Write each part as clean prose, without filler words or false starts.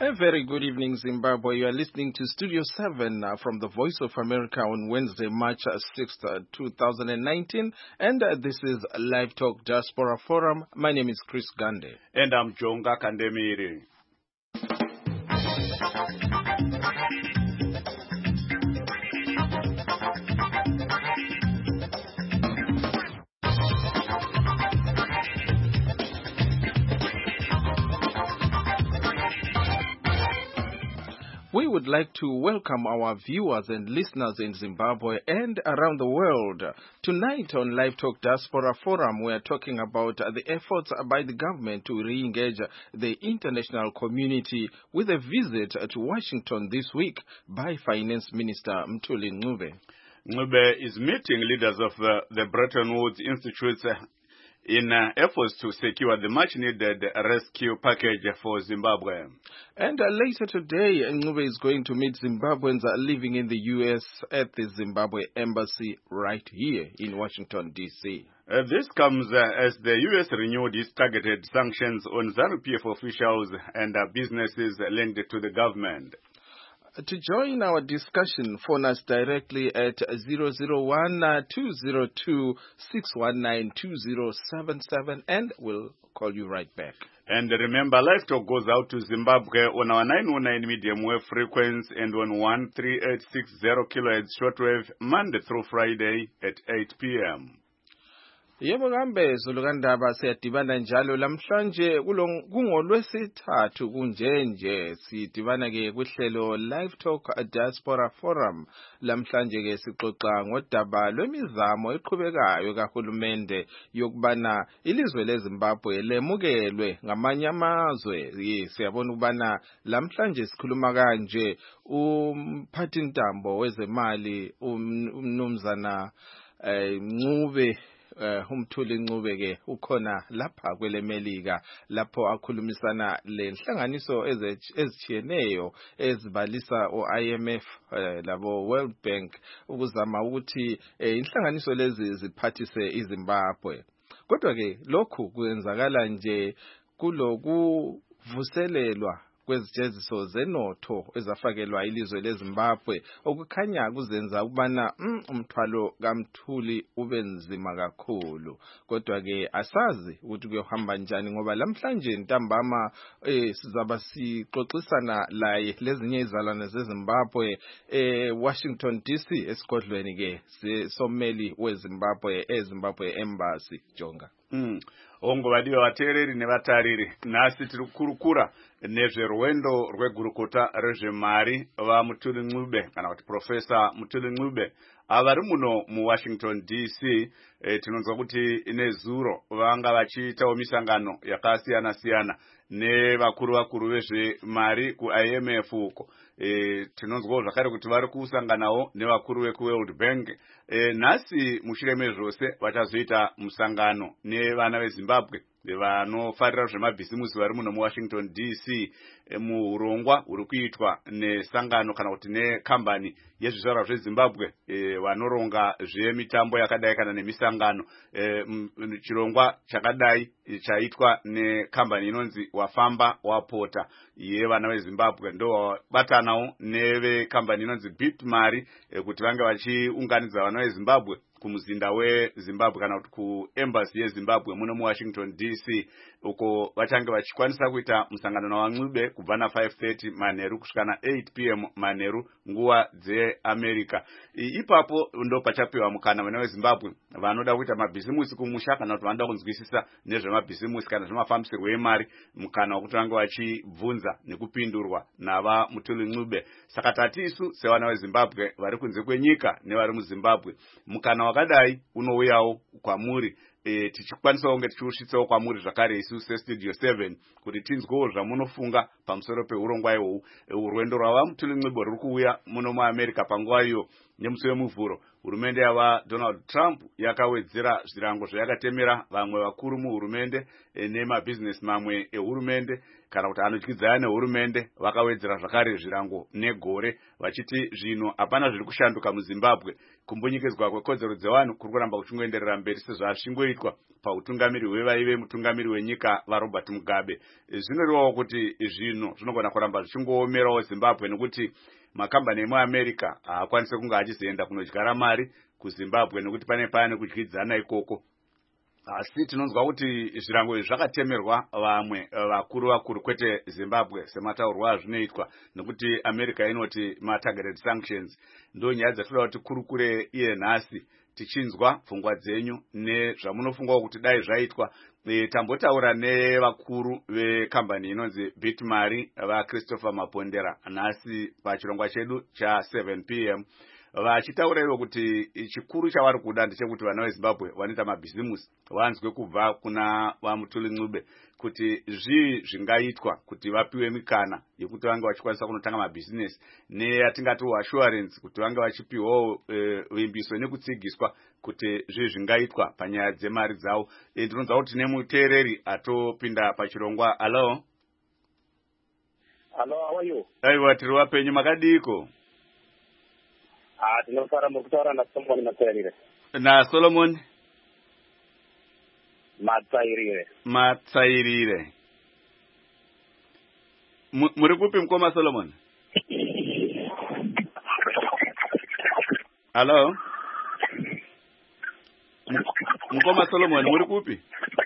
A very good evening, Zimbabwe. You are listening to Studio 7 from the Voice of America on Wednesday, March 6th, 2019. And this is Live Talk Diaspora Forum. My name is Chris Gande. And I'm Jonga Kandemiri. We would like to welcome our viewers and listeners in Zimbabwe and around the world. Tonight on Live Talk Diaspora Forum, we are talking about the efforts by the government to re-engage the international community with a visit to Washington this week by Finance Minister Mthuli Ncube. Ncube is meeting leaders of the Bretton Woods Institutes in efforts to secure the much-needed rescue package for Zimbabwe. And later today, Ncube is going to meet Zimbabweans living in the U.S. at the Zimbabwe Embassy right here in Washington, D.C. This comes as the U.S. renewed its targeted sanctions on ZANU-PF officials and businesses linked to the government. To join our discussion, phone us directly at 001-202-619-2077 and we'll call you right back. And remember, Live Talk goes out to Zimbabwe on our 919 medium wave frequency and on 13860 kilohertz shortwave Monday through Friday at 8 p.m. Yebo kambe zulukandaba siyadibana njalo lamhlanje kungolwesithathu kunjenje sidibana ke kuhlelo Live Talk Diaspora Forum lamhlanje ke sixoxa ngodaba lwemizamo eqhubekayo kahulumende yokubana ilizwe leZimbabwe lemukelwe ngamanye amazwe. Siyabona ukubana lamhlanje sikhuluma kanje umphathintambo wezemali umnumzana Ncube Mthuli Ncube ke ukhona lapha kwelemelika lapho akhulumisana lenhlanganiso ezitshiyeneyo ezibalisa oIMF labo World Bank ukuzama ukuthi inhlanganiso lezi ziphathise iZimbabwe. Kodwa ke lokhu kwenzakala nje kulokuvuselelwa kwezijeziso zenotho ezafakelwa ilizwe leZimbabwe okukhanya kuzenza ukubana umthwalo kaMthuli ube nzima kakhulu. Kodwa ke asazi ukuthi kuyohamba njani ngoba lamhlanje ntambama sizaba sixoxisana laye lezinye izalwane zeZimbabwe Washington DC esigodlweni ke someli weZimbabwe eZimbabwe Embassy. Jonga Ongobadiwa vateereri nevatariri, nhasi tiri kukurukura nezverwendo rwegurukota rezvemari vaMthuli Ncube kana kuti Profesa Mthuli Ncube avari muno muWashington DC. Tinonzwa kuti nezuro vanga vachiitawo misangano yakasiyana-siyana nevakuru vezvemari kuIMF uko. Tinonzwawo zvakare kuti vari kusanganawo nevakuru vekuWorld Bank. Nhasi mushure mezvose vachazoita musangano nevana veZimbabwe vanofarira zvemabhisimusi vari muno muWashington DC muurongwa huri kuitwa nesangano kana kuti nekambani yezvizvarwa zveZimbabwe vanoronga zvemitambo yakadai kana nemisangano. Chirongwa chakadai chaitwa nekambani inonzi Wafamba Wapota yevana veZimbabwe ndobatanawo nevekambani inonzi Bitmari kuti vange vachiunganidza vana veZimbabwe kumuzinda weZimbabwe kana kuti kuembassy yeZimbabwe muno muWashington DC uko vachange vachikwanisa kuita musangano naVaNcube kubva na5:30 manheru kusvika na8 p.m. manheru nguva dzeAmerica. Ipapo ndo pachapiwa mukana vana veZimbabwe vanoda kuita mabhizimusi kumusha kana kuti vanoda kunzwisisa nezvemabhizimusi kana zvemafambisirwo emari mukana wekuti vange vachibvunza nekupindurwa navaMthuli Ncube. Saka tatisu sevana veZimbabwe vari kunze kwenyika nevari muZimbabwe mukana wakadai unouyawo kwamuri. Tichikwanisawo kunge tichiusvitsawo kwamuri zvakare isu sestudio 7 kuti tinzwewo zvamunofunga pamusoro peurongwa ihwohwu. Urwendo rwavaMthuli Ncube ruri kuuya muno muAmerica panguva iyo nemusi wemuvhuro. Hurumende yaDonald Trump yakawedzera zvirango zvayakatemera vamwe vakuru muhurumende nemabhizinesi mamwe ehurumende kana kuti anotyidzana nehurumende vakawedzera zvakare zvirango negore vachiti zvino hapana zviri kushanduka muZimbabwe. Kumbunyikidzwa kwekodzero dzevanhu kuri kuramba kuchingoenderera mberi sezvazvingoitwa pautungamiri hwevaive mutungamiri wenyika vaRobert Mugabe. Zvinorevawo kuti zvinhu zvinogona kuramba zvichingoomerawo Zimbabwe nekuti makambani emuAmerica haakwanise kunge achizoenda kunodyara mari kuZimbabwe nekuti pane kudyidzana ikoko. Asi tinonzwa kuti zvirango izvi zvakatemerwa vamwe vakuru kwete Zimbabwe semataurwa azvinoitwa nekuti America inoti ma-targeted sanctions. Ndo nyaya dzatoda kuti kurukure iye nhasi tichinzwa pfungwa dzenyu nezvamunofungawo kuti dai zvaitwa. Tambotaura nevakuru vekambani inonzi Bitmari vaChristopher Mapondera nhasi pachirongwa chedu cha7 p.m. vachitaura ivo kuti chikuru chavari kuda ndechekuti vana veZimbabwe vanoita mabhizimusi vanzwe kubva kuna vaMutuli Ncube kuti zvingaitwa kuti vapiwe mikana yekuti vange vachikwanisa kunotanga mabhizinesi neyatingati assurance kuti vange vachipiwawo vimbiso nekutsigiswa kuti zvingaitwa panyaya dzemari dzavo. Ndinonzwa kuti nemuteereri atopinda pachirongwa. Hello, how are you? Aiwa, tiri wapenyu, makadiko? Tinofara mukutaura naSolomon Matsairire. NaSolomon Matsairire. Muri kupi mkoma Solomon? Hello? Mkoma Solomon, muri kupi?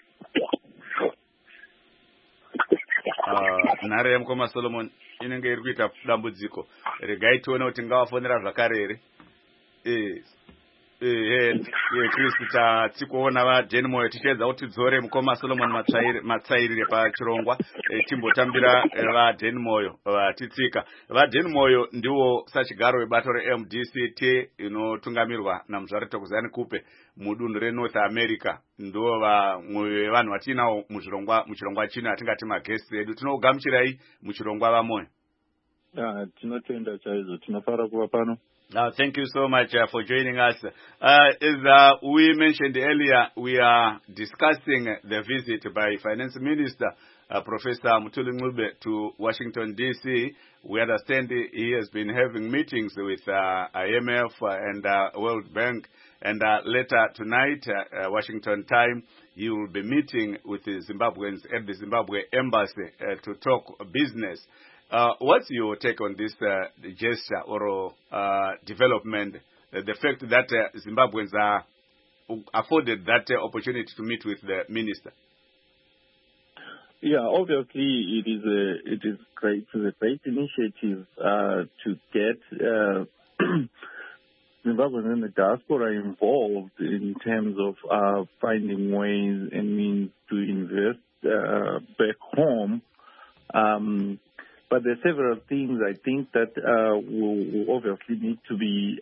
Nhare ya mkoma Solomon inenge iri kuita dambudziko. Regai tione kuti ngavafonera zvakare here. Kristu tatikuona vaDenmoyo tichedza kuti dzore mukoma Solomon Matsairire pachirongwa timbotambira vaDenmoyo vatitsika. VaDenmoyo ndiwo sachigaro webato reMDCT inotungamirwa naMuzvare Thokozani Kupe mudunhu reNorth America. Ndo vamwe vanhu vatinawo muchirongwa chino atingati maguests edu. Tinogamuchirai muchirongwa vamoyo. Tinotenda chaizvo, tinofara kuva pano. Thank you so much for joining us. As we mentioned earlier, we are discussing the visit by Finance Minister Professor Mutuli Ncube to Washington, D.C. We understand he has been having meetings with IMF and World Bank. And later tonight, Washington time, he will be meeting with the Zimbabweans at the Zimbabwe Embassy to talk business. What's your take on this gesture or development, the fact that Zimbabweans are afforded that opportunity to meet with the minister? Yeah, obviously it is great. It's a great initiative to get Zimbabweans in the diaspora involved in terms of finding ways and means to invest back home. But there are several things I think that will obviously need to be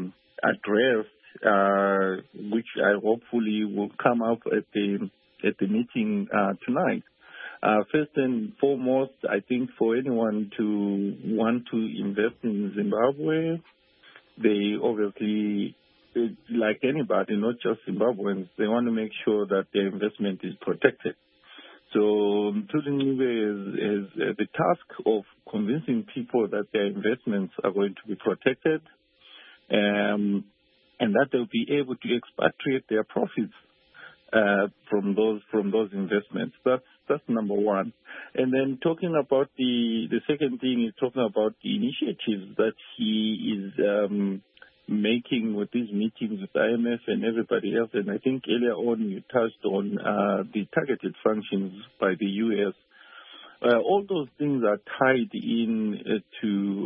addressed, which I hopefully will come up at the meeting tonight. First and foremost, I think for anyone to want to invest in Zimbabwe, they obviously, like anybody, not just Zimbabweans, they want to make sure that their investment is protected. So Mutuli Ncube is the task of convincing people that their investments are going to be protected, and that they'll be able to expatriate their profits from those investments. That's number one. And then talking about the second thing is talking about the initiatives that he is making with these meetings with IMF and everybody else. And I think earlier on you touched on the targeted sanctions by the U.S. All those things are tied in to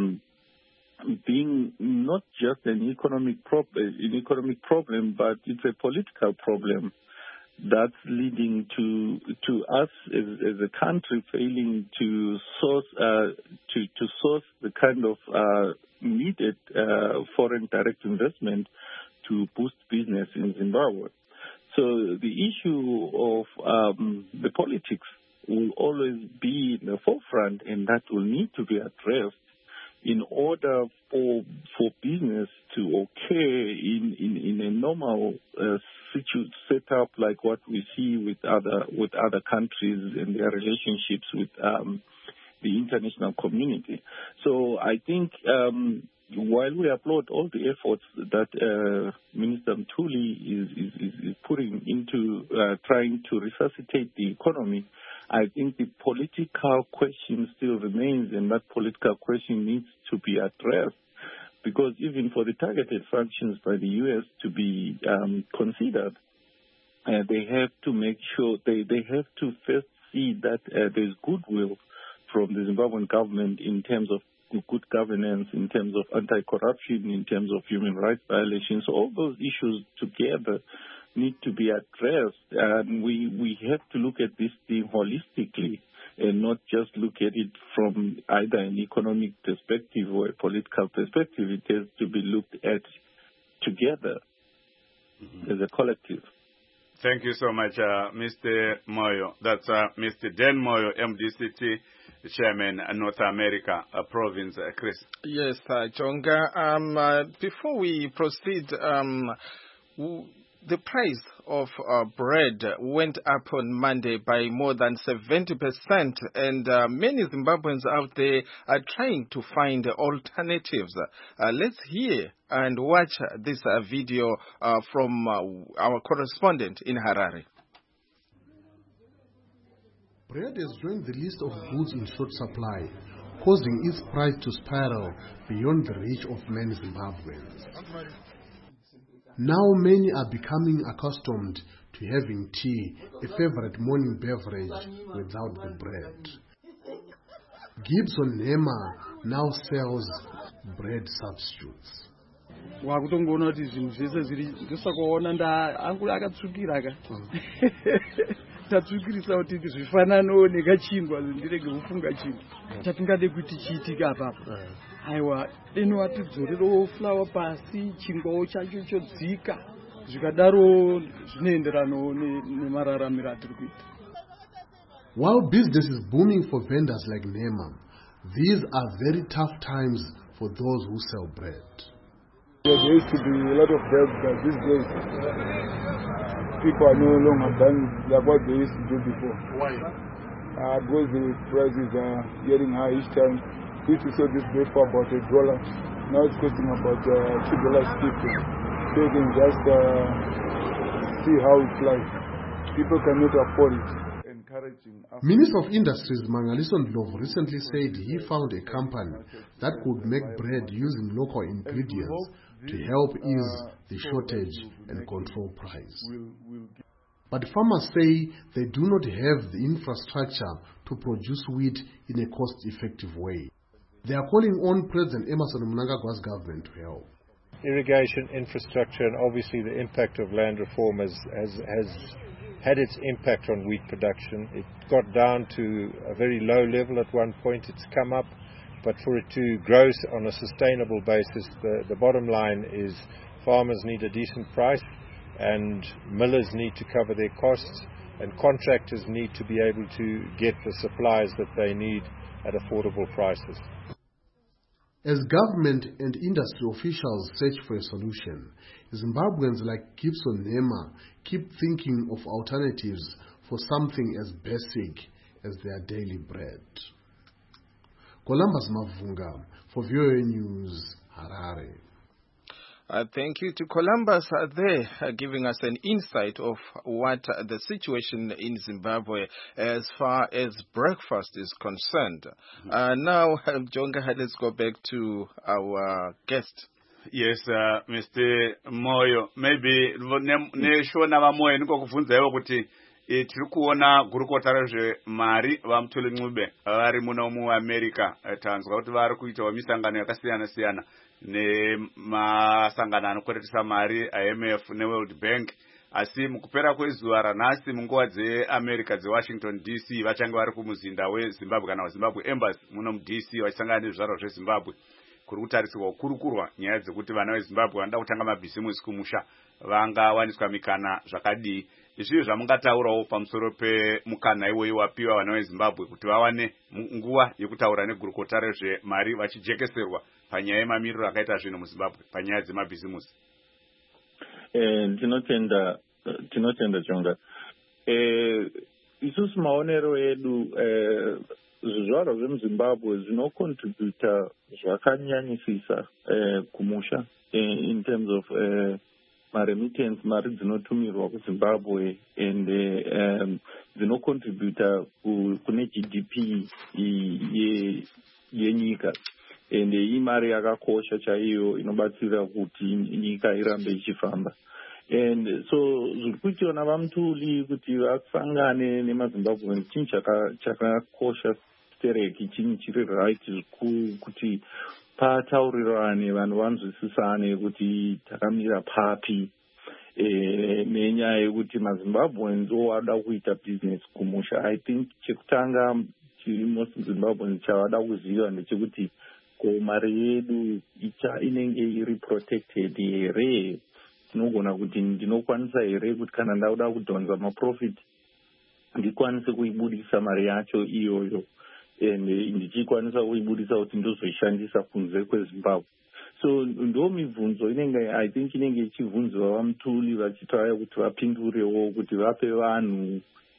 being not just an economic problem, but it's a political problem that's leading to us as a country failing to source the kind of needed foreign direct investment to boost business in Zimbabwe. So the issue of the politics will always be in the forefront, and that will need to be addressed in order for business to occur in a normal setup like what we see with other countries and their relationships with the international community. So I think while we applaud all the efforts that Minister Mthuli is putting into trying to resuscitate the economy, I think the political question still remains, and that political question needs to be addressed. Because even for the targeted sanctions by the U.S. to be considered, they have to make sure they have to first see that there's goodwill from the Zimbabwean government in terms of good governance, in terms of anti-corruption, in terms of human rights violations. All those issues together need to be addressed, and we have to look at this thing holistically and not just look at it from either an economic perspective or a political perspective. It has to be looked at together as a collective. Thank you so much, Mr. Moyo. That's Mr. Dan Moyo, MDCT Chairman, North America Province. Chris. Yes, Jonga. Before we proceed, the price of bread went up on Monday by more than 70%, and many Zimbabweans out there are trying to find alternatives. Let's hear and watch this video from our correspondent in Harare. Bread has joined the list of goods in short supply, causing its price to spiral beyond the reach of many Zimbabweans. Now many are becoming accustomed to having tea, a favorite morning beverage, without the bread. Gibson Nema now sells bread substitutes. tatsukirisa kuti zvifanano nekachingwa ndirege kufunga chinhu chatingade kuti chiitika apapo aiwa deno atidzorero flower pasi chingwawo chacho chodzika zvikadaro zvinoenderano nemararamiro atiri kuita. While business is booming for vendors like Nema, these are very tough times for those who sell bread. There used to be a lot of bread, but these days people are no longer done like what they used to do before. Why? Because the prices are getting high each time. We used to sell this bread for about $1. Now it's costing about $2.50. So you can just see how it's like. People cannot afford it. Minister of Industries Mangaliso Ndlovu recently said he found a company that could make bread using local ingredients to help ease the shortage and control price. But farmers say they do not have the infrastructure to produce wheat in a cost-effective way. They are calling on President Emmerson Mnangagwa's government to help. Irrigation infrastructure and obviously the impact of land reform has had its impact on wheat production. It got down to a very low level at one point. It's come up, but for it to grow on a sustainable basis, the bottom line is farmers need a decent price, and millers need to cover their costs, and contractors need to be able to get the supplies that they need at affordable prices. As government and industry officials search for a solution, Zimbabweans like Gibson Nema keep thinking of alternatives for something as basic as their daily bread. Columbus Mavunga for VOA News, Harare. Thank you to Columbus there, giving us an insight of what the situation in Zimbabwe as far as breakfast is concerned. Now, Jonga, let's go back to our guest. Yes, Mr. Moyo, maybe neshona vamoyo niko kufunzaiwo kuti tiri kuona gurukota rezvemari vaMuthuli Ncube vari muno muAmerica. Tanzwa kuti vari kuitawo misangano yakasiyana siyana nemasangano anokweretesa mari IMF neWorld Bank, asi mukupera kwezuva ranhasi munguva dzeAmerica dzeWashington DC vachange vari kumuzinda weZimbabwe kana waZimbabwe Embassy muno muDC vachisangana nezvizvarwa zveZimbabwe. Kuri kutarisirwa kukurukurwa nyaya dzekuti vana veZimbabwe vanoda kutanga mabhizimusi kumusha vangawaniswa mikana zvakadii. Izvi zvamungataurawo pamusoro pemukana iwoyi wapiwa vana veZimbabwe kuti vawane nguva yekutaura negurukota rezvemari vachijekeserwa panyaya yemamiriro akaita zvinhu muZimbabwe panyaya dzemabhizimusi. Tinotenda Jonga. Isusu maonero edu zvizvarwa zvemuzimbabwe zvinocontributa zvakanyanyisisa kumusha in terms of remittance, mari dzinotumirwa kuzimbabwe, and dzinocontributa kune GDP yenyika, and imari yakakosha chaiyo inobatsira kuti nyika irambe ichifamba. And so zviri kuitiwa navamutuli kuti vasangane nemazimbabwe chinhu chakakosha stereki, chinhu chiri right zvikuru kuti pataurirane vanhu vanzwisisane kuti takamira papi, nenyaya yekuti mazimbabweans ovada kuita business kumusha. I think chekutanga most Zimbabweans chavada kuziva ndechekuti ko mari yedu inenge iri protected here, tinogona kuti ndinokwanisa here kuti kana ndauda kudhonza maprofit ndikwanise kuibudisa mari yacho iyoyo, and ndichikwanisa kuibudisa kuti ndozoishandisa kunze kweZimbabwe. So ndo mibvunzo inenge I think inenge ichibvunzwa vamutuli vachitaya kuti vapindurewo kuti vape vanhu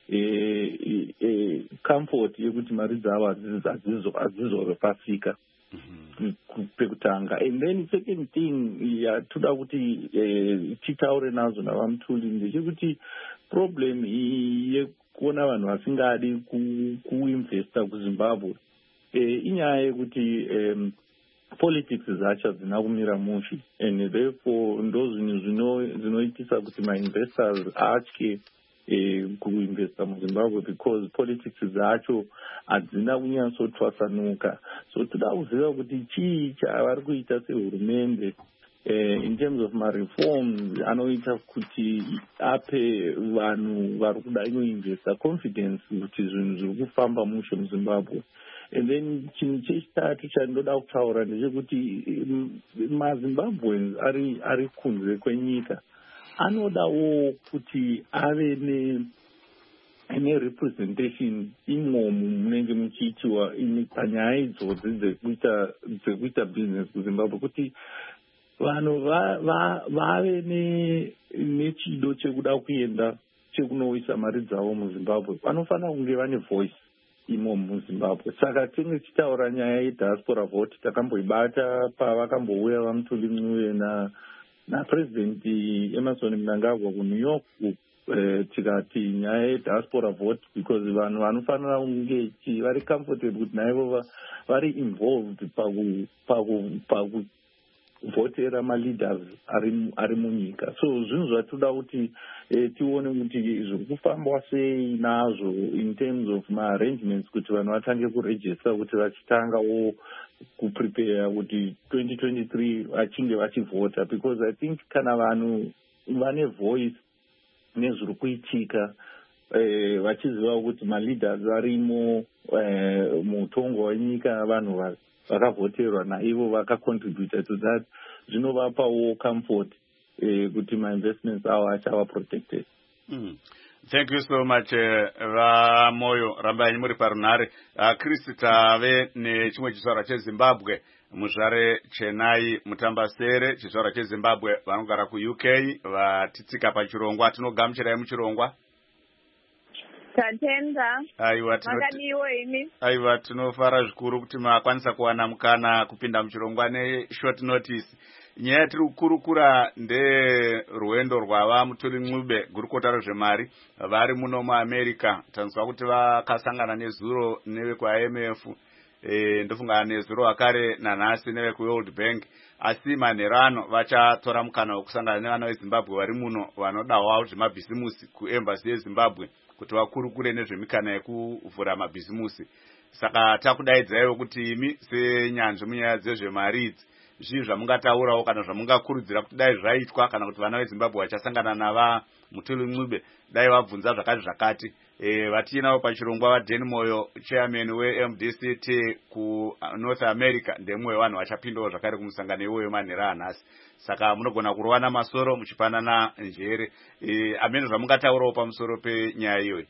comfort yekuti mari dzavo hadzizorepasika pekutanga. And then second thing yatoda kuti titaure nazo navamutuli ndechekuti problem yekuona vanhu vasingadi kuinvesta kuZimbabwe inyaya yekuti politics dzacho hadzina kumira mushe, and therefore ndo zvinhu zvinoitisa kuti mainvestors atye kuinvesta muZimbabwe, because politics dzacho hadzina kunyatsotwasanuka. So toda kuziva kuti chii chavari kuita sehurumende in terms of reforms anoita kuti ape vanhu vari kuda inoinvesta confidence kuti zvinhu zviri kufamba mushe muZimbabwe. And then chinhu chechitatu chandoda kutaura ndechekuti maZimbabweans ari kunze kwenyika anodawo kuti ave nerepresentation imomo munenge muchiitiwa panyaya idzodzi dzekuita business kuZimbabwe, kuti vanhu vave nechido chekuda kuenda chekunoisa mari dzavo muZimbabwe. Vanofanira kunge vane voice imomo muZimbabwe. Saka tinge tichitaura nyaya yediaspora vote takamboibata pavakambouya vamutuli Ncube naPresident Emmerson Mnangagwa kuNew York, tikati nyaya yediaspora vote, because vanhu vanofanira kunge vari comfortable kuti naivo vari involved pakuvhotera maleaders ari munyika. So zvinhu zvatoda kuti tione kuti zviri kufambwa sei nazvo in terms of arrangements kuti vanhu vatange kuregister kuti vachitangawo kuprepare kuti 2023 vachinge vachivhota, because I think kana vanhu vane voice nezviri kuitika vachiziva kuti maleaders arimo mutongo wenyika vanhu vakavhoterwa naivo vakacontributa to that, zvinovapawo comfort kuti ma-investments avo achava protected. Thank you so much Vamoyo, rambai muri parunhare. Chris, tave nechimwe chizvarwa cheZimbabwe, muzvare Chenai Mutambasere, chizvarwa cheZimbabwe vanogara kuUK vatitsika pachirongwa. Tinogamuchirai muchirongwa. Tatenda. Makadiwo imi. Aiwa, tinofara zvikuru kuti makwanisa kuwana mukana kupinda muchirongwa neshort notice. Nyaya tiri kukurukura nderwendo rwava Mutuli Ncube, gurukota rezvemari vari muno muAmerica. Tanzwa kuti vakasangana nezuro nevekuIMF, ndofunga nezuro akare nanhasi nevekuWorld Bank, asi manherano vachatora mukana wekusangana nevana veZimbabwe vari muno vanodawo zvemabhisimusi kuembassy yeZimbabwe kuti vakurukure nezvemikana yekuvhura mabhisimusi. Saka takudaidzaiwo kuti imi senyanzvi munyaya dzezvemari idzi zvii zvamungataurawo kana zvamungakurudzira kuti dai zvaitwa kana kuti vana veZimbabwe vachasangana nava Mutuli Ncube dai vabvunza zvakati. Vatinawo pachirongwa vaDan Moyo, chairman weMDCT kuNorth America, ndemwe wevanhu vachapindawo zvakare kumusangano iwoyo manhera anhasi. Saka munogona kurovana masoro muchipanana njere. Amene zvamungataurawo pamusoro penyaya iyoyi.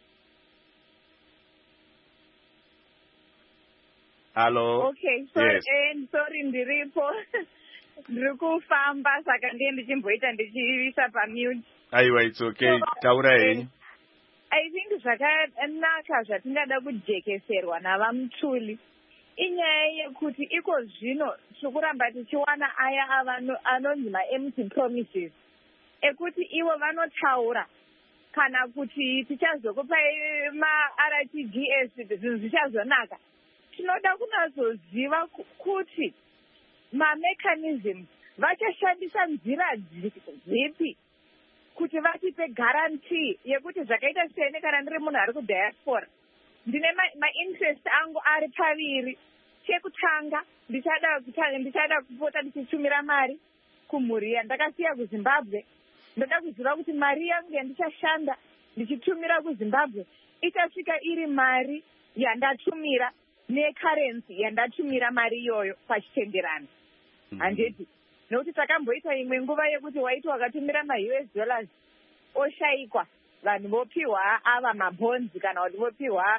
Hello. Okay, sorry, yes. Sorry ndiripo. Ndiri kufamba saka ndiye ndichimboita ndichiisa pamute. Aiwa, it's okay. Taura henyu. I think zvakanaka zvatingada kujekeserwa navamutuli inyaya yekuti iko zvino tiri kuramba tichiwana aya anonzi ma-empty promises ekuti ivo vanotaura kana kuti tichazokupai ma-RTGS zvinhu zvichazonaka. Tinoda kunazoziva kuti ma-mechanisms vachashandisa nzira dzipi kuti vatipe guarantee yekuti zvakaita sene kana ndiri munhu ari kudiaspora ndine ma-interest angu ari paviri. Chekutanga ndichada kupota ndichitumira mari kumhuri yandakasiya kuZimbabwe. Ndoda kuziva kuti mari yangu yandichashanda ndichitumira kuZimbabwe ichasvika iri mari yandatumira necurrency yandatumira mari iyoyo pachitenderano. Handiti nokuti takamboita imwe nguva yekuti waiti wakatumira ma-US dollars oshayikwa vanhu vopiwa ava mabonzi kana kuti vopiwa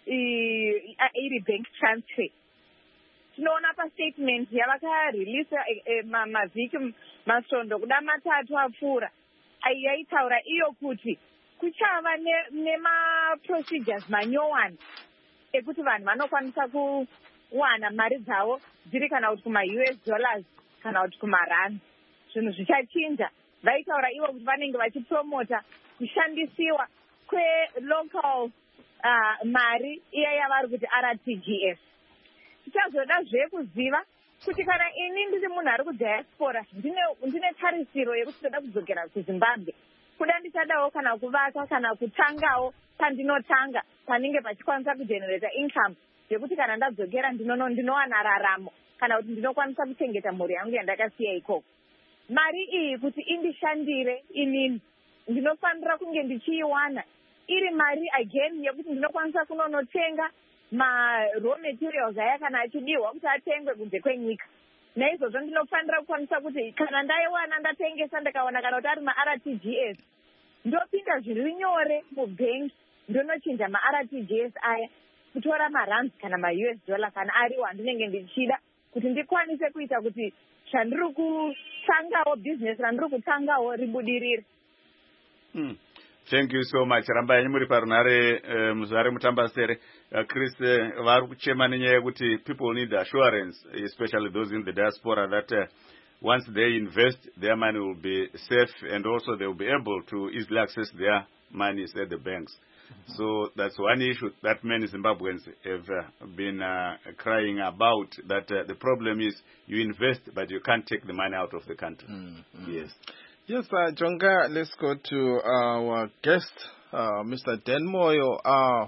iri bank transfer. Tinoona pastatement yavakareleasa mavhiki masvondo kuda 3 apfuura yaitaura iyo kuti kuchava nemaprocedures manyowani ekuti vanhu vanokwanisa kuwana mari dzavo dziri kana kuti kuma-US dollars kana kuti kumarand. Zvinhu zvichachinja. Vaitaura ivo kuti vanenge vachipromota kushandisiwa kwelocal mari iya yavari kuti RTGS. Tichazoda zvekuziva kuti kana ini ndiri munhu ari kudiaspora ndine tarisiro yekuti ndoda kudzokera kuZimbabwe kuda ndichadawo kana kuvaka kana kutangawo pandinotanga panenge pachikwanisa kugenerata income yekuti kana ndadzokera ndinowana raramo kana kuti ndinokwanisa kuchengeta mhuri yangu yandakasiya ikoko. Mari iyi kuti indishandire inini ndinofanira kunge ndichiiwana iri mari again yekuti ndinokwanisa kunonotenga ma-raw materials aya kana achidiwa kuti atengwe kunze kwenyika. Naizvozvo ndinofanira kukwanisa kuti kana ndaiwana ndatengesa ndakawana kana kuti ari ma-RTGS ndopinda zviri nyore mubhengi ndonochinja ma-RTGS aya kutora marand kana ma-US dollar kana ariwo andinenge ndichida kuti ndikwanise kuita kuti chandiri kutangawo business randiri kutangawo ribudirire. Thank you so much. Rambai muri parunare muzare mutambasere. Chris vari kuchema nenyaya yekuti people need assurance, especially those in the diaspora, that once they invest, their money will be safe and also they will be able to easily access their monies at the banks. So that's one issue that many Zimbabweans have been crying about, that the problem is you invest but you can't take the money out of the country. Yes. Yes, Jonga, let's go to our guest, Mr. Dan Moyo.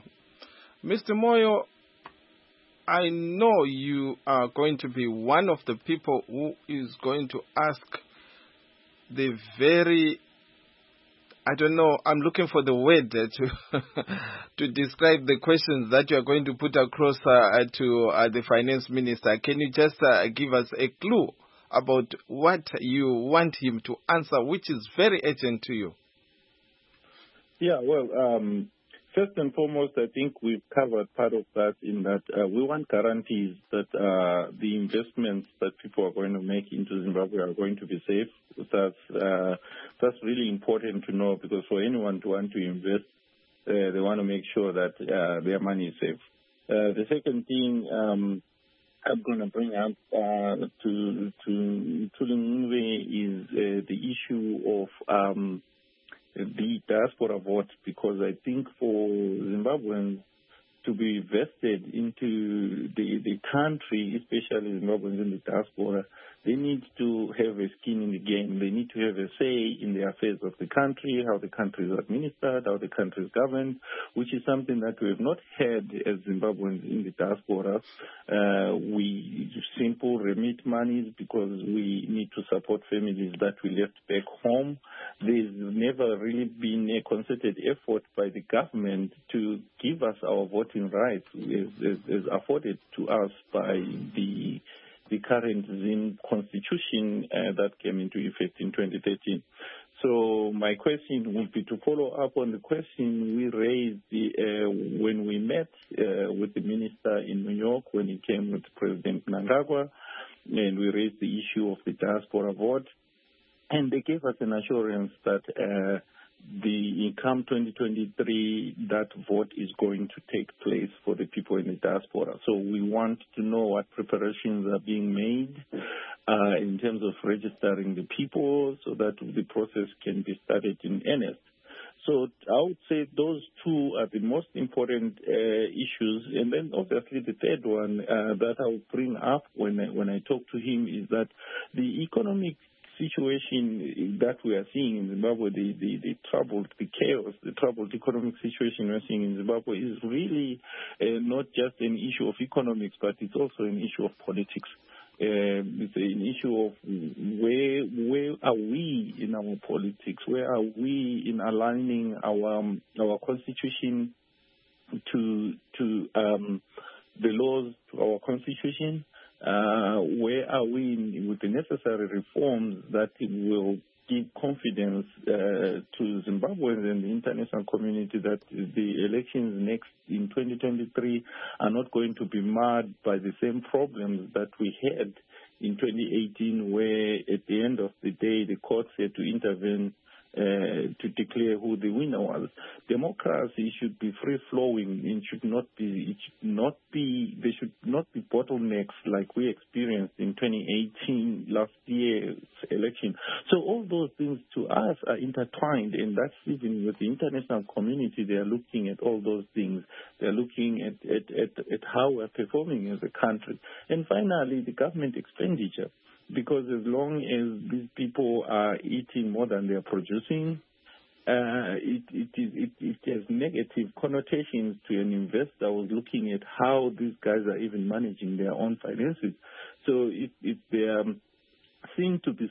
Mr. Moyo, I know you are going to be one of the people who is going to ask the very, I don't know, I'm looking for the word to describe the questions that you are going to put across to the finance minister. Can you just give us a clue about what you want him to answer, which is very urgent to you? Yeah, well, first and foremost, I think we've covered part of that in that we want guarantees that the investments that people are going to make into Zimbabwe are going to be safe. That's really important to know, because for anyone to want to invest, they want to make sure that their money is safe. The second thing I'm going to bring up to Ngube is the issue of the diaspora vote, because I think for Zimbabweans to be vested into the country, especially Zimbabweans in the diaspora, they need to have a skin in the game. They need to have a say in the affairs of the country, how the country is administered, how the country is governed, which is something that we have not had as Zimbabweans in the diaspora. We simple remit monies because we need to support families that we left back home. There's never really been a concerted effort by the government to give us our voting rights as afforded to us by the current Zim constitution that came into effect in 2013. So my question would be to follow up on the question we raised when we met with the minister in New York, when he came with President Mnangagwa, and we raised the issue of the diaspora vote. And they gave us an assurance that come 2023, that vote is going to take place for the people in the diaspora. So we want to know what preparations are being made in terms of registering the people so that the process can be started in earnest. So I would say those two are the most important issues. And then obviously the third one that I will bring up when I talk to him is that the economic situation that we are seeing in Zimbabwe, the troubled economic situation we are seeing in Zimbabwe is really not just an issue of economics, but it's also an issue of politics. It's an issue of where are we in our politics? Where are we in aligning our constitution to the laws to our constitution? Where are we with the necessary reforms that will give confidence to Zimbabweans and the international community that the elections next in 2023 are not going to be marred by the same problems that we had in 2018, where at the end of the day the courts had to intervene to declare who the winner was. Democracy should be free-flowing and there should not be bottlenecks like we experienced in 2018 last year's election. So all those things to us are intertwined, and that's even with the international community. They are looking at all those things. They're looking at how we're performing as a country. And finally, the government expenditure. Because as long as these people are eating more than they're producing, it has negative connotations to an investor who's looking at how these guys are even managing their own finances. So if they're seem to be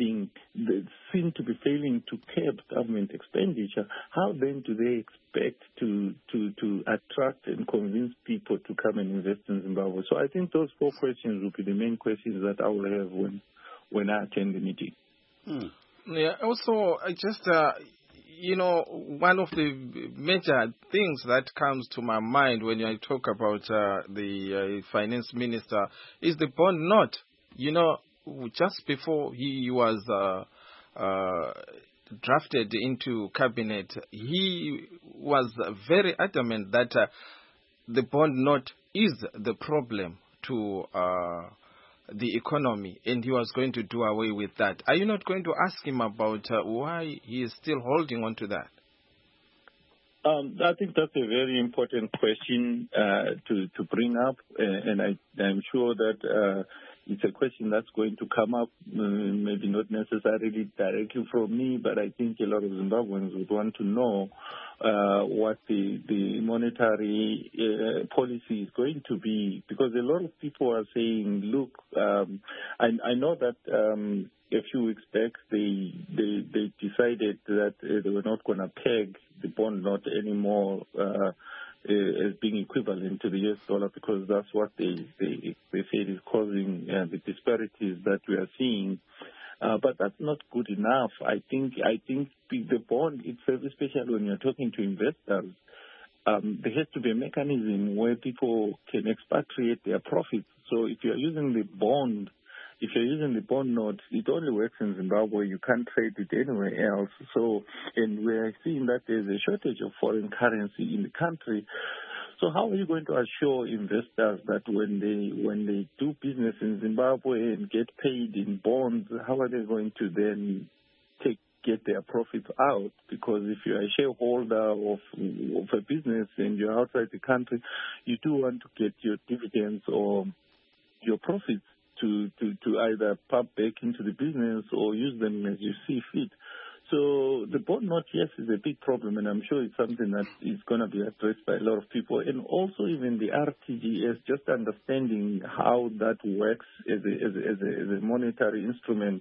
failing to curb government expenditure, how then do they expect to attract and convince people to come and invest in Zimbabwe? So I think those 4 questions will be the main questions that I will have when I attend the meeting. Yeah. Also, one of the major things that comes to my mind when I talk about the finance minister is the bond note. Just before he was drafted into cabinet, he was very adamant that the bond note is the problem to the economy, and he was going to do away with that. Are you not going to ask him about why he is still holding on to that? I think that's a very important question to bring up, and I'm sure that it's a question that's going to come up, maybe not necessarily directly from me, but I think a lot of Zimbabweans would want to know what the monetary policy is going to be, because a lot of people are saying, look, I know that a few weeks back they decided that they were not going to peg the bond note anymore as being equivalent to the US dollar, because that's what they said is causing the disparities that we are seeing. But that's not good enough. I think the bond itself, especially when you're talking to investors, there has to be a mechanism where people can expatriate their profits. So if you're using the bond note, it only works in Zimbabwe. You can't trade it anywhere else. So, and we're seeing that there's a shortage of foreign currency in the country. So how are you going to assure investors that when they do business in Zimbabwe and get paid in bonds, how are they going to then get their profits out? Because if you're a shareholder of a business and you're outside the country, you do want to get your dividends or your profits to either pump back into the business or use them as you see fit. So the bond note, yes, is a big problem, and I'm sure it's something that is going to be addressed by a lot of people. And also even the RTGS, just understanding how that works as a monetary instrument.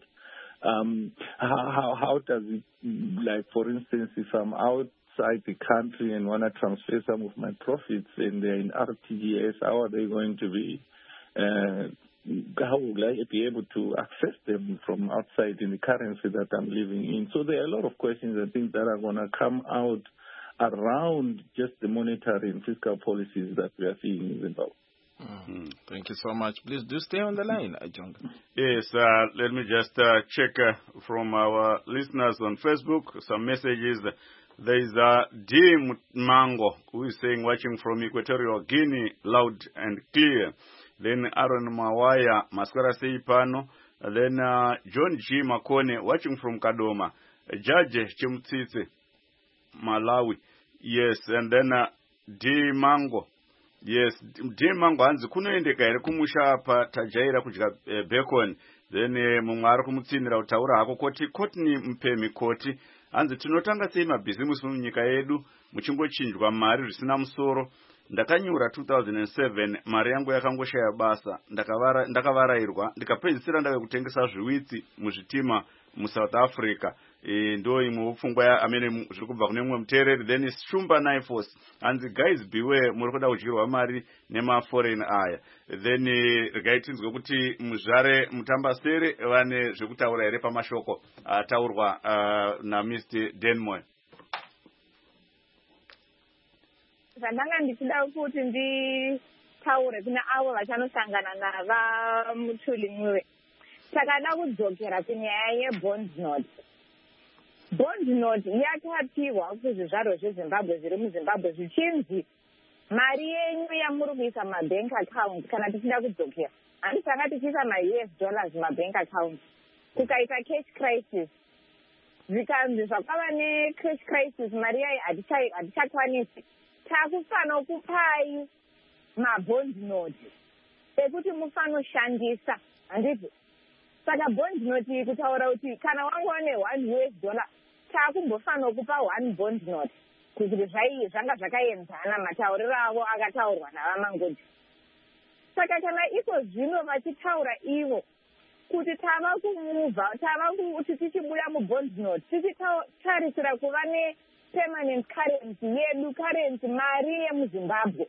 How does it, like, for instance, if I'm outside the country and want to transfer some of my profits and they're in RTGS, how are they going to be how will I be able to access them from outside in the currency that I'm living in? So there are a lot of questions, I think, that are going to come out around just the monetary and fiscal policies that we are seeing in Zimbabwe. Thank you so much. Please do stay on the line, Jonga. Yes, let me just check from our listeners on Facebook some messages. There is D. Mango who is saying, watching from Equatorial Guinea, loud and clear. Then Aaron Mawaya, Mascara Seipano. Then John G. Makone, watching from Kadoma. Judge Chimtsitsi, Malawi. Yes, and then D. Mango. Yes, D. Mango, hanzi kunoendeka ere kumusha apa tajaira kudya bacon. Then mumwe ari kumutsinira kutaura hako koti ni mpemi koti. Hanzi tinotanga sei mabhizimusi munyika yedu muchingochinjwa mari zvisina musoro. Ndakanyura 2007 mari yangu yakangoshaya basa ndakavarairwa ndikapedzisira ndave kutengesa zviwitsi muzvitima muSouth Africa. Ndo imwe pfungwa amene zviri kubva kune mumwe muteereri. Then Shumba Naifos hanzi guys beware muri kuda kudyirwa mari nemaforeign aya. Then regai tinzwe kuti muzvare mutambasere vane zvekutaura here pamashoko ataurwa na Mr. Denmoy. Zvandanga ndichida kuti nditaure kune avo vachanosangana navaMuthuli Ncube. Takada kudzokera kunyaya yebond note. Bond note yakapiwa kuzvizvarwa zveZimbabwe zviri muZimbabwe zvichinzi mari yenyu yamuri kuisa mabank account kana tichida kudzokera. Handisanga tichiisa maUS dollars mabank account. Kukaita cash crisis. Zvikanzi zvakava necash crisis mari yayo hatichakwanisi. Takufana kupai mabond note ekuti mufanoshandisa handiti. Saka bond note kutaura kuti kana wanga une $1 takumbofana kupa 1 bond note kuti zvanga zvakaenzana matauriro avo akataurwa navaMangoja. Saka kana iko zvino vachitaura ivo kuti tava kumuvha tava kuti tichibuda mubond note tichitarisira kuva nepermanent currency yedu currency mari yemuZimbabwe.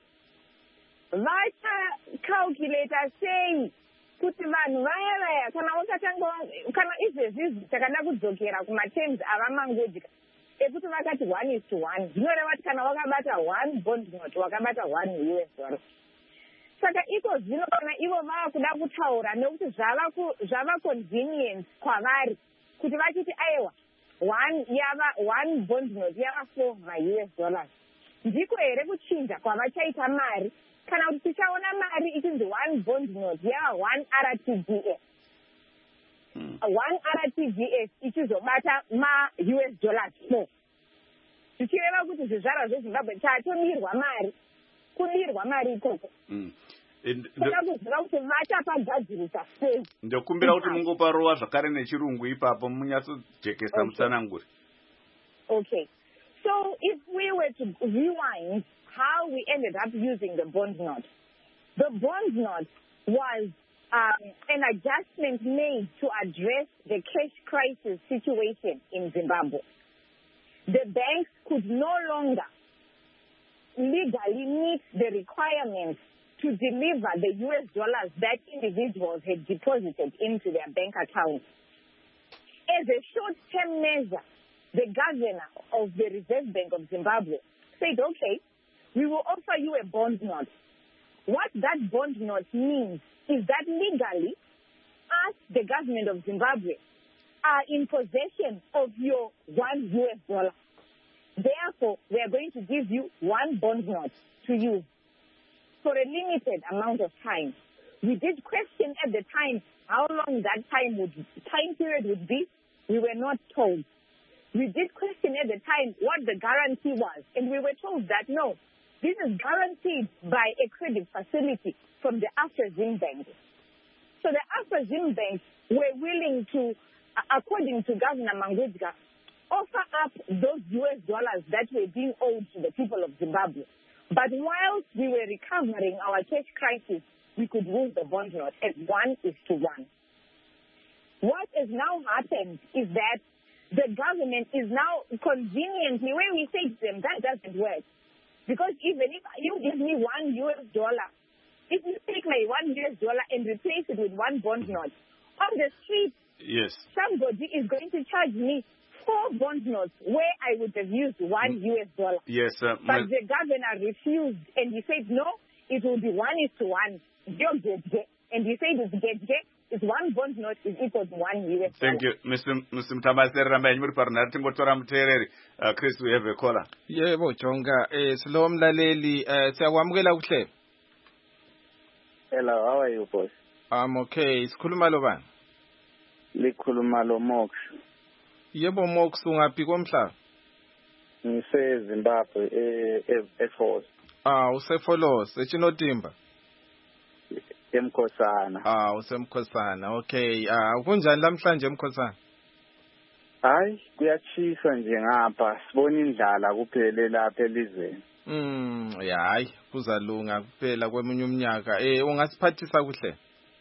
Vachacalculata sei kuti vanhu vaya kana izvezvizvi takada kudzokera kumaterms avaMangoja ekuti vakati 1:1 zvinoreva kuti kana wakabata 1 bond note wakabata $1. Saka iko zvino kana ivo vava kuda kutaura nekuti zvava convenience kwavari kuti vachiti aiwa 1 bond note yava $4 ndiko here kuchinja kwavachaita mari. Kana kuti tichaona mari ichinzi 1 bond note yava 1 RTGS. 1 RTGS ichizobata maUS dollars 4. Zvichireva kuti zvizvarwa zveZimbabwe chatodirwa mari. Kudirwa mari ikoko. Saka kuziva kuti vachapagadzirisa sei. Ndokumbira kuti mungoparowa zvakare nechirungu ipapo munyatsojekesa mutsananguri. Okay. So if we were to rewind how we ended up using the bond note. The bond note was an adjustment made to address the cash crisis situation in Zimbabwe. The banks could no longer legally meet the requirements to deliver the US dollars that individuals had deposited into their bank accounts. As a short-term measure, the governor of the Reserve Bank of Zimbabwe said, okay, we will offer you a bond note. What that bond note means is that legally, us, the government of Zimbabwe, are in possession of your $1. Therefore, we are going to give you 1 bond note to use for a limited amount of time. We did question at the time how long that time period would be. We were not told. We did question at the time what the guarantee was, and we were told that no, this is guaranteed by a credit facility from the Afrexim Bank. So the Afrexim Bank were willing to, according to Governor Mangoja, offer up those US dollars that were being owed to the people of Zimbabwe. But whilst we were recovering our cash crisis, we could use the bond note at 1:1. What has now happened is that the government is now conveniently, when we say to them, that doesn't work. Because even if you give me $1, if you take my $1 and replace it with 1 bond note, on the street, yes, somebody is going to charge me 4 bond notes where I would have used $1. Yes, but the governor refused, and he said, no, it will be 1:1. and he said it's one bond note is equal to $1 US. Thank you, Mr. Mtabaseri Rambe muri parunhare tingotora muteereri Chris, we have a caller. Yebo Jonga, silo mlaleli siyakwamukela kuhle. Hello, how are you, boss? I'm okay. Sikhuluma lo bani? Likhuluma lo Mox. Yebo Mox, ungaphi komhlaba? Ngise-Zimbabwe eForce. Usefolos, eChinotimba. eMkhosana. Usemkhosana. Okay. Kunjani namhlanje eMkhosana? Hayi, kuyachisa nje ngapha. Sibona indlala kuphele lapha elizweni. Hayi, kuzalunga kuphela kweminye umnyaka. Ungasiphathisa kuhle?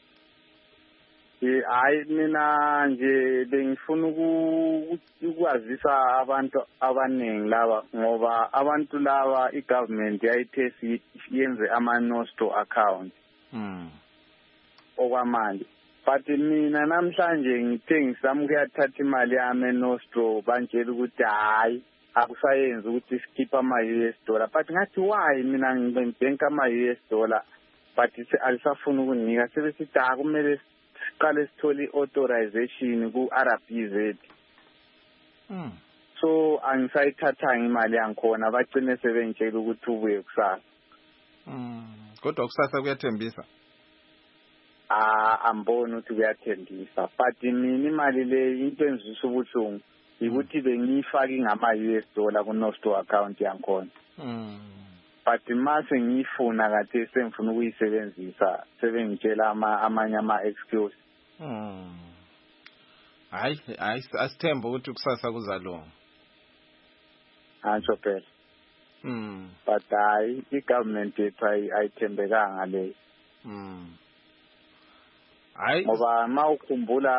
Hayi, mina nje bengifuna ukwazisa abantu abaningi laba ngoba abantu laba igovernment yayithe yenze ama-Nostro account. Okwamanje. But mina namhlanje ngithe ngisami ukuyathatha imali yami eNostro banjela ukuthi hayi akusayenzi ukuthi sikhipha ama-US dollar. But ngathi why mina ngibhenka ama-US dollar but alisafuna ukunika sebesithi kumele siqale sithole i-authorization ku-RBZ. So angisayithathanga imali yangikhona bagcine sebengitshela ukuthi ubuye kusasa. Kodwa kusasa kuyathembisa. Amboni ukuthi kuyathembisa, but mina imali le into enzisa ubuhlungu ukuthi bengiyifaki ngama-US dollar ku-Nostro account yangikhona. But mase ngiyifuna kade sengifuna ukuyisebenzisa sebengitshela amanye ama-excuse. Hayi asithemba ukuthi kusasa kuzalunga. Antsho phela. But hayi i-government yethu ayithembekanga leyo. Hayi ngoba mawukhumbula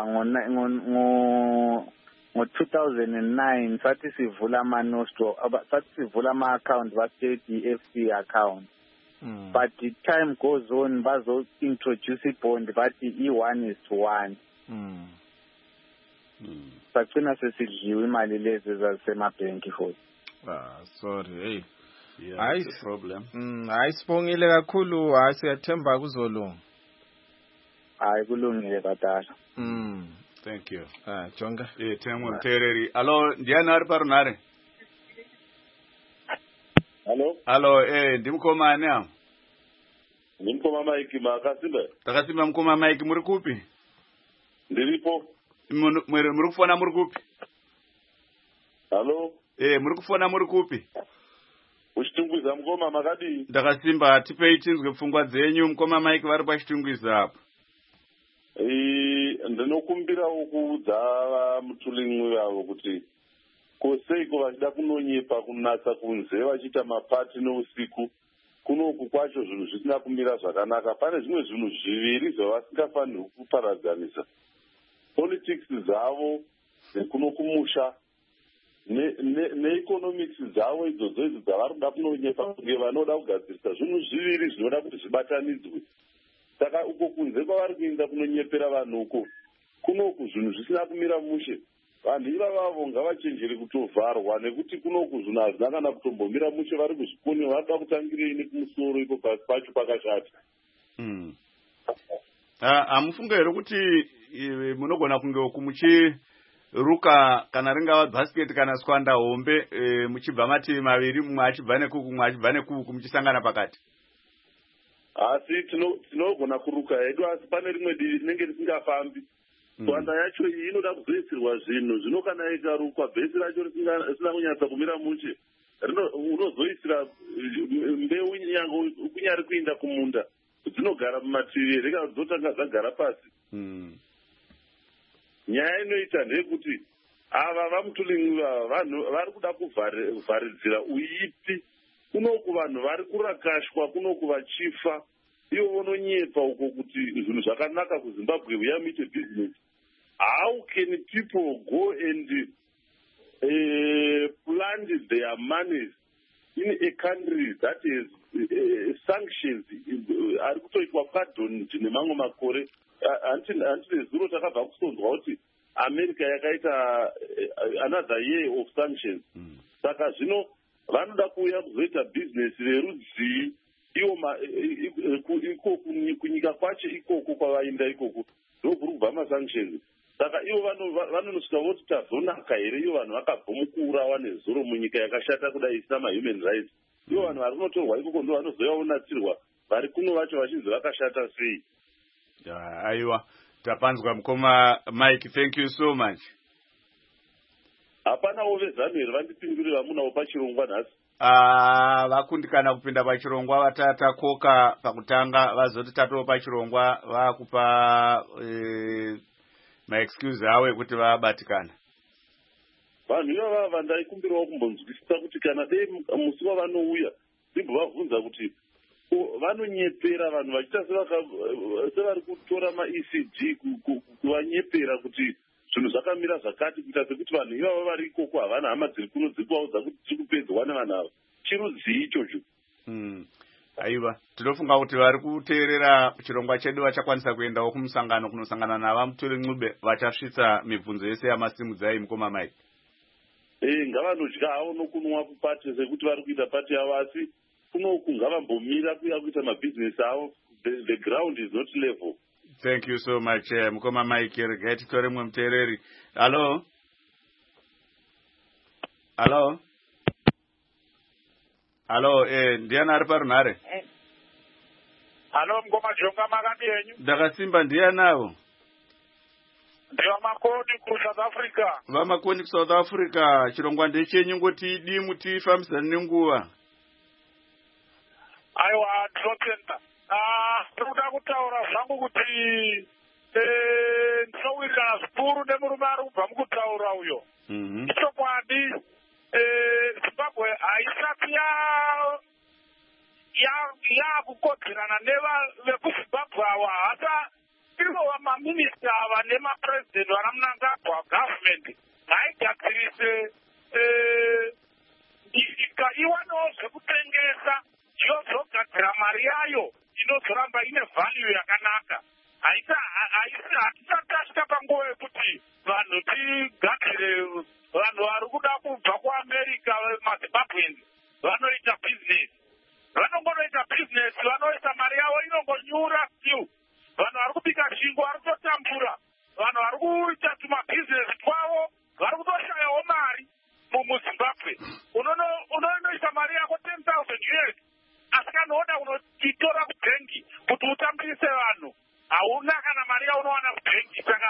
ngo-2009 sathi sivula ama-Nostro sathi sivula ama-account basithi i-FC account. But the time goes on bazo-introduce i-bond bathi i-1:1. Sagcina sesidliwe imali lezi ezazisemabhenki futhi. Sorry. Yeah, it's a problem. Hayi sibongile kakhulu, hayi siyathemba kuzolunga. Hayi kulungile badala. Thank you. Jonga. Thangu mteereri. Allo, ndiani ari parunhare? Allo, ndimkomani amu? Ndimkoma Mike Makasimba. Takasimba mkoma Mike, muri kupi? Ndiripo. Muri kufona muri kupi? Allo? Muri kufona muri kupi? Uchitungwiza mkoma makadi. Takasimba tipei tinzwe pfungwa dzenyu mkoma Mike vari pachitungwiza apo. Ndinokumbira ukuudza mutulin'i wavo kuti koseiko vachida kunonyepa kunatsa kunze vachiita mapati nousiku kunoku kwacho zvinhu zvisina kumira zvakanaka. Pane zvimwe zvinhu zviviri zvavasingafaniri kuparadzanisa: politics dzavo dzekuno kumusha neeconomics dzavo idzodzo idzi dzavari kuda kunonyepa kunge vanoda kugadzirisa zvinhu zviviri zvinoda kuti zvibatanidzwe. Saka uko kunze kwavari kuinda kunonyepera vanhu uko kunoku zvinhu zvisina kumira mushe. Vanhu ivavavo ngavachenjere kutovharwa nekuti kunoku zvinhu hazvina kana kutombomira mushe. Vari kuzvikoni vanoda kutangirei nekumusoro iko pasi pacho pakashata. Hamufunga here kuti munogona kunge kumuchiruka kana ringava bhasiketi kana swanda hombe muchibva mativi maviri, mumwe achibva nekuku mumwe achibva nekuku muchisangana pakati? Asi tinogona kuruka hedu, asi pane rimwe divi rinenge risingafambi. Swanda yacho iyi inoda kuzoisirwa zvinhu zvino kana ikarukwa bhesi racho risina kunyatsa kumira mushe unozoisira mbeu nyange kunyari kuinda kumunda dzinogara mumativi rega dzotanga dzagara pasi. Nyaya inoita ndeyekuti ava vamutulin'i vanhu vari kuda kuvharidzira uipi. Kunoku vanhu vari kurakashwa, kunoku vachifa, ivo vononyepa uko kuti zvinhu zvakanaka kuZimbabwe, we are meet a business. How can people go and plant their monies in a country that is sanctions ari kutoitwa pardon nemamwe makore? Handine zuro takabva kusonzwa kuti America yakaita another year of sanctions. Saka zvino vanoda kuuya kuzoita business verudzi iwo kunyika kwacho ikoko kwavaenda ikoko ndokuri kubva masanctions. Saka ivo vanonosvika voti tazonaka here ivo vanhu vakabva mukuurawa nezuro munyika yakashata kudai isina mahuman rights. Ivo vanhu vari kunotorwa ikoko ndo vanozoyaonatsirwa vari kuno vacho vachinzi vakashata sei. Aiwa, tapanzwa mukoma Mike, thank you so much. Hapanawo vezanu here vandipindurira munavo pachirongwa nhasi? Vakundikana kupinda pachirongwa vatatakoka pakutanga vazoti tatova pachirongwa vakupa maexcuse avo ekuti vabatikana. Vanhu ivava vandaikumbirawo kumbonzwisisa kuti kana dei musi wavanouya ndimbovabvunza kuti vanonyepera vanhu vachiita sevari kutora ma-ECG kuvanyepera kuti zvinhu zvakamira zvakati kuita sekuti vanhu ivavo vari ikoko havana hama dziri kuno dziri kuvaudza kuti tiri kupedzwa nevanhu ava. Chirudzii ichocho? Aiwa, tinofunga kuti vari kuteerera chirongwa chedu vachakwanisa kuendawo kumusangano kunosangana navamutore Ncube vachasvitsa mibvunzo yese yamasimudzai mukoma Mike. Ngavanodya havo nokunwa kupati sekuti vari kuita pati yavo, asi kunoku ngavambomira kuya kuita mabhizinesi avo. The ground is not level. Thank you so much, mukoma Mike. Regai titore mwe muteereri. Hello? Hello? Hello, ndiani ari parunhare? Hello, mukoma Jonga makati yenyu? Ndakasimba, ndiani avo? Ndivamakoni kuSouth Africa. Vamakoni kuSouth Africa. Chirongwa ndechenyu ngoti dimu tifambisane nenguva. Aiwa, ndinotenda. Ndinoda kutaura zvangu kuti ndinowirirana zvikuru nemurume ari kubva mukutaura uyo. Ichokwadi Zimbabwe haisati yakukodzerana nevekuzimbabwe ava, hata ivo maminista ava nemapresident vana Mnangagwa government ngaigadzirise nyika iwanewo zvekutengesa yozogadzira mari yayo inozoramba ine value yakanaka. Hatisatasvika panguva yekuti vanhu tigadzire vanhu vari kuda kubva kuAmerica maZimbabweans vanoita business. Vanongonoita business, vanoisa mari yavo inongonyura still. Vanhu vari kubika shingo vari kutotambura. Vanhu vari kuita tumabhizinesi twavo vari kutoshayawo mari muZimbabwe. Unoisa mari yako 10,000 US asi kanoda unotitora kubhengi kuti utambise vanhu. Hauna kana mari yaunowana kubhengi. Saka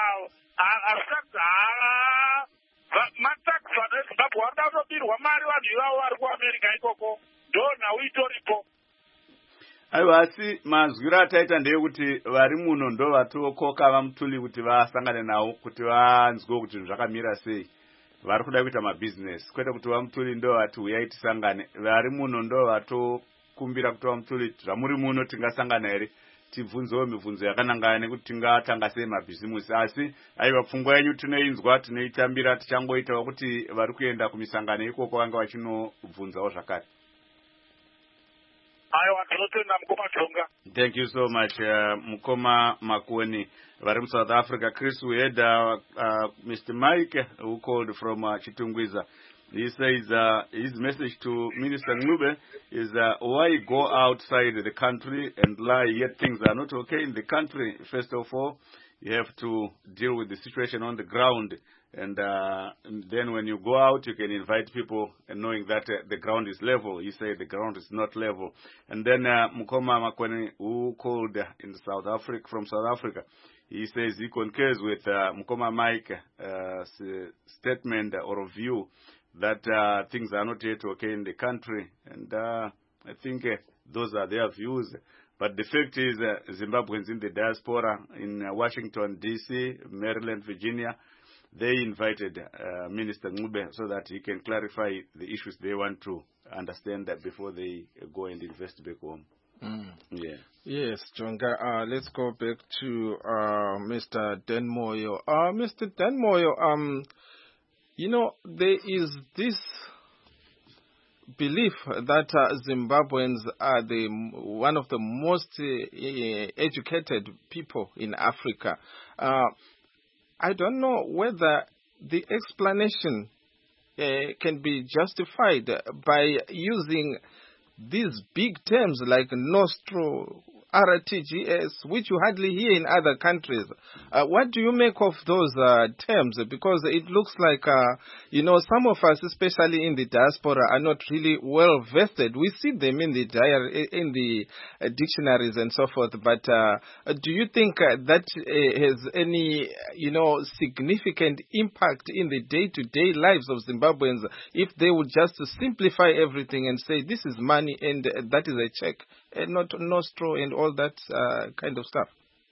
mataxi vanhu veZimbabwe vari kuda kutobirwa mari vanhu ivavo vari kuAmerica ikoko. Ndo nhau itoripo. Aiwa, asi mazwiro ataita ndeyekuti vari muno ndo vatokoka vamutuli kuti vasangane nawo kuti vanzwe kuti zvakamira sei. Vari kuda kuita mabhizinesi kwete kuti vamutuli ndo vati uyai tisangane. Vari muno ndo vatokumbira kuti vamutuli zvamuri muno tingasangana here tibvunzewo mibvunzo yakanangana nekuti tingatanga sei mabhizimusi. Asi aiwa, pfungwa yenyu tinoinzwa, tinoitambira, tichangoitawo kuti vari kuenda kumisangano ikoko vanga vachinobvunzawo zvakare. Thank you so much, Mukoma Makoni. Varim South Africa. Chris, we had Mr. Mike who called from Chitungwiza. He says his message to Minister Ncube is why go outside the country and lie, yet things are not okay in the country. First of all, you have to deal with the situation on the ground. And then when you go out, you can invite people knowing that the ground is level. You say the ground is not level. And then Mukoma Makweni, who called from South Africa, he says he concurs with Mukoma Mike's statement or view that things are not yet okay in the country. And I think those are their views. But the fact is Zimbabweans in the diaspora in Washington, D.C., Maryland, Virginia, they invited Minister Ncube so that he can clarify the issues they want to understand that before they go and invest back home. Yeah. Yes, Jonga. Let's go back to Mr. Dan Moyo. Mr. Dan Moyo, there is this belief that Zimbabweans are one of the most educated people in Africa. I don't know whether the explanation can be justified by using these big terms like Nostro, RTGS, which you hardly hear in other countries. What do you make of those terms? Because it looks like, some of us, especially in the diaspora, are not really well vested. We see them in the dictionaries and so forth. But do you think that has any, significant impact in the day-to-day lives of Zimbabweans if they would just simplify everything and say this is money and that is a check, and not Nostro and all that kind of stuff?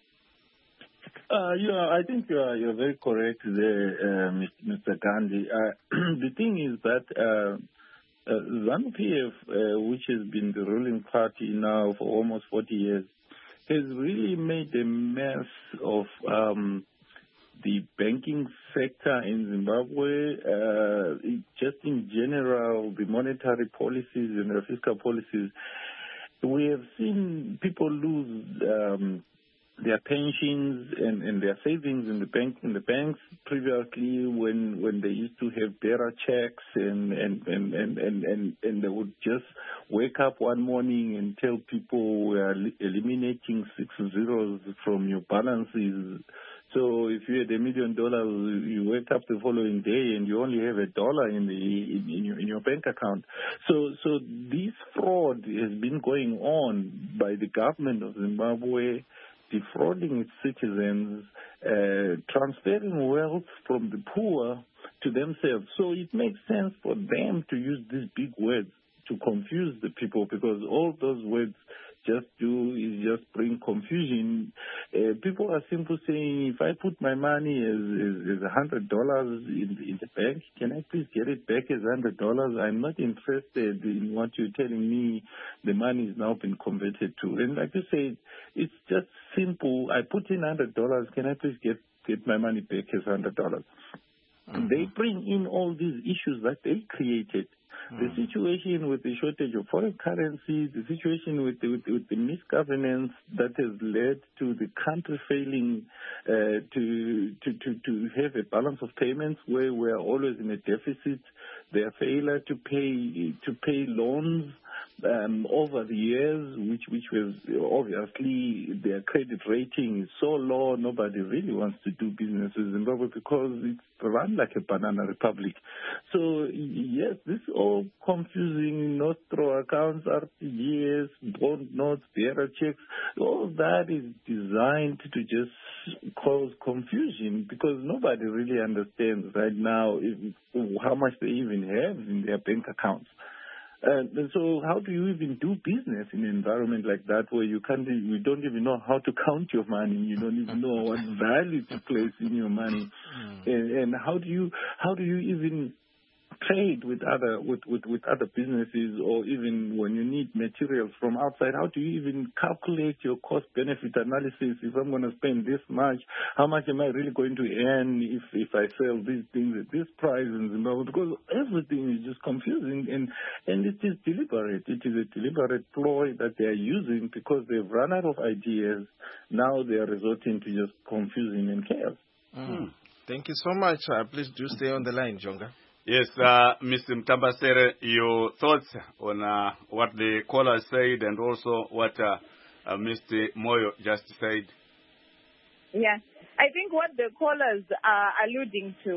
I think you're very correct there, Mr. Gandhi. The thing is that ZANU-PF, which has been the ruling party now for almost 40 years, has really made a mess of the banking sector in Zimbabwe. Just in general, the monetary policies and the fiscal policies. We have seen people lose their pensions and their savings in the banks previously when they used to have bearer checks and they would just wake up one morning and tell people we are eliminating 6 zeros from your balances. So if you had $1 million, you wake up the following day and you only have $1 in your bank account. So this fraud has been going on by the government of Zimbabwe, defrauding its citizens, transferring wealth from the poor to themselves. So it makes sense for them to use these big words to confuse the people, because all those words just bring confusion. People are simply saying, if I put my money as $100 in the bank, can I please get it back as $100? I'm not interested in what you're telling me the money is now been converted to. And like you said, it's just simple. I put in $100. Can I please get my money back as $100? Mm-hmm. They bring in all these issues that they created. The situation with the shortage of foreign currency, the situation with the misgovernance that has led to the country failing to have a balance of payments where we are always in a deficit, their failure to pay loans over the years, which was obviously their credit rating is so low, nobody really wants to do business with Zimbabwe because it's run like a banana republic. So yes, this is all confusing. Nostro accounts, RTGS, bond notes, bearer checks, all that is designed to just cause confusion because nobody really understands right now how much they even have in their bank accounts. And so how do you even do business in an environment like that where you don't even know how to count your money, you don't even know what value to place in your money, and how do you even trade with other businesses, or even when you need materials from outside, how do you even calculate your cost benefit analysis? If I'm going to spend this much, how much am I really going to earn if I sell these things at this price in Zimbabwe? Because everything is just confusing, and it is deliberate. It is a deliberate ploy that they are using because they've run out of ideas. Now they are resorting to just confusion and chaos. Thank you so much. Please do stay on the line, Jonga. Yes, Mr. Mtambasere, your thoughts on what the caller said and also what Mr. Moyo just said? Yeah, I think what the callers are alluding to